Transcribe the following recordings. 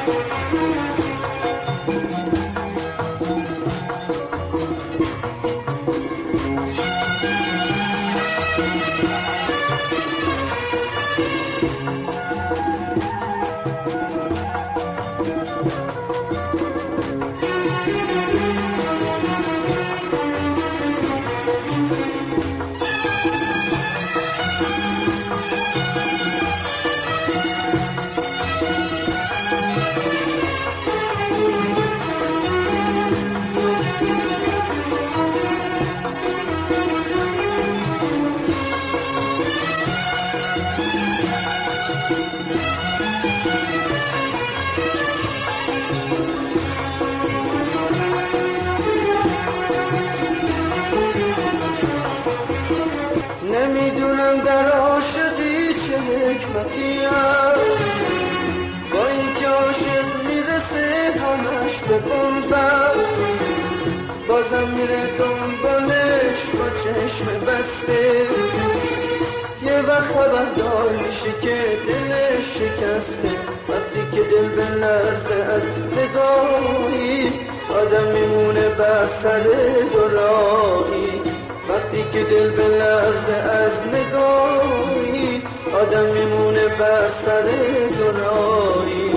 نمیدونم در عاشقی چه حکمتی هست، با اینکه عاشق میرسه همش به بنبست، بازم میره دنبالش با چشم بسته. یه وقت خبردار میشه که دلش شکسته، وقتی که دل به لرزه از نگاهی آدم میمونه بر سر دوراهی. وقتی که دل به لرزه از نگاهی آدم میمونه بر سر دوراهی.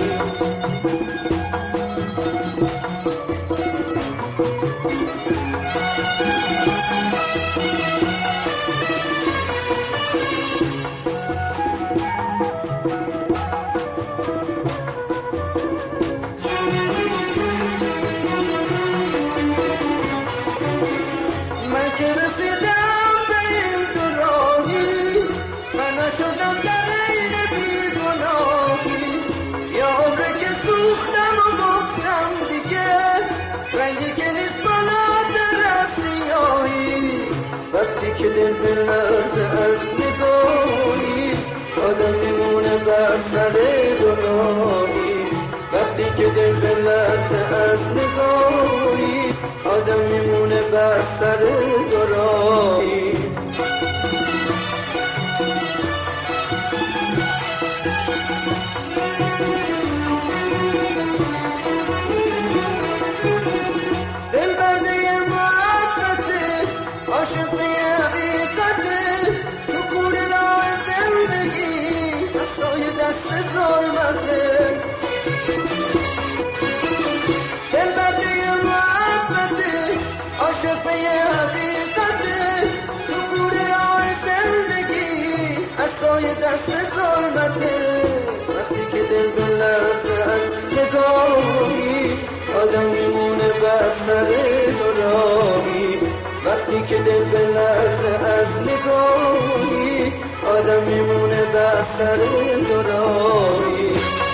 وقتی که دل به لرزه از نگاهی آدم میمونه بر سر دوراهی. وقتی که دل به لرزه از نگاهی آدم میمونه بر سر دوراهی. دست ظلمته وقتی که دل به لرزه از نگاهی آدم میمونه بر سر دوراهی. وقتی که دل به لرزه از نگاهی آدم میمونه بر سر دوراهی.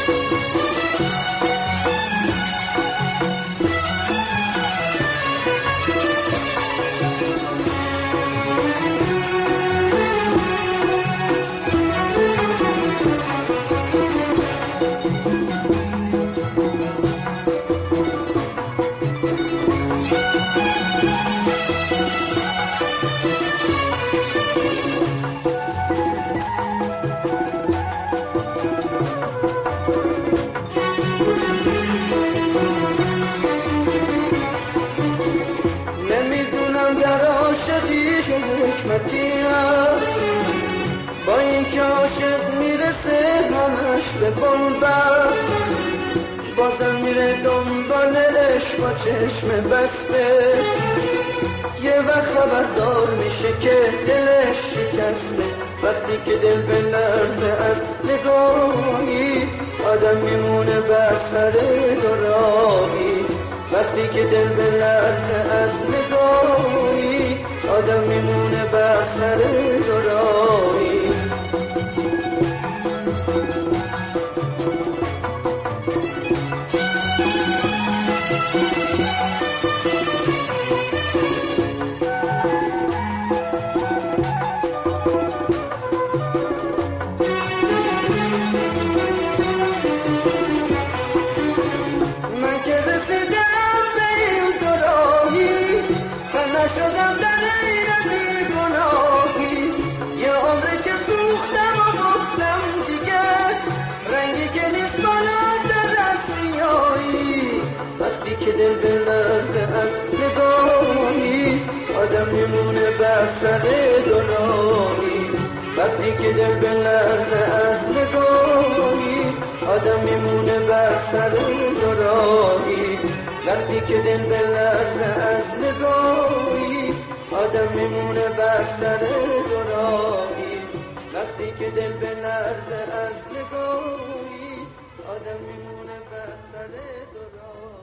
حکمتی هست، با اینکه عاشق میرسه همش به بنبست، بازم میره دنبالش با چشم بسته. یه وقت خبردار میشه که دلش شکسته، وقتی که دل به لرزه از نگاهی آدم میمونه بر سر دوراهی. وقتی که دل به لرزه از نگاهی آدم میمونه بر سر دوراهی. من که رسیدم به این دوراهی فنا شدم در این بیگناهی. یه عمری که سوختم و گفتم دیگه رنگی که نیست بالاتر از دل بلرزه از نگاهی آدم میمونه بر سر دلایی. وقتی که دل بلرزه از نگاهی آدم میمونه بر سر دلایی. وقتی که دل بلرزه از نگاهی آدم میمونه بر سر دلایی. وقتی که دل بلرزه از نگاهی آدم میمونه بر سر دلایی.